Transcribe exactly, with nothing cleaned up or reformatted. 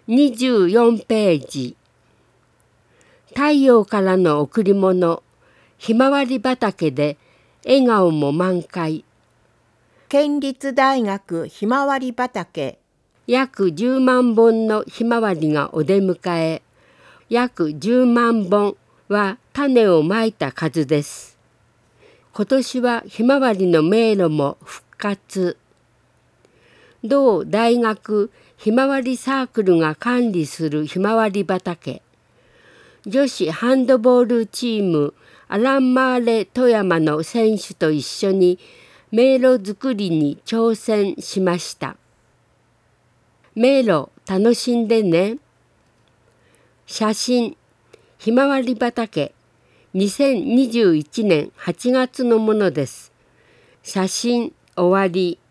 にじゅうよんページ。太陽からの贈り物、ひまわり畑で笑顔も満開。 県立大学ひまわり畑。 約じゅうまんぼんのひまわりがお出迎え。約じゅうまんぼんは種をまいた数です。今年はひまわりの迷路も復活。同大学ひまわりサークルが管理するひまわり畑。女子ハンドボールチームアランマーレ富山の選手と一緒に迷路作りに挑戦しました。迷路楽しんでね。写真ひまわり畑にせんにじゅういちねんはちがつのものです。写真終わり。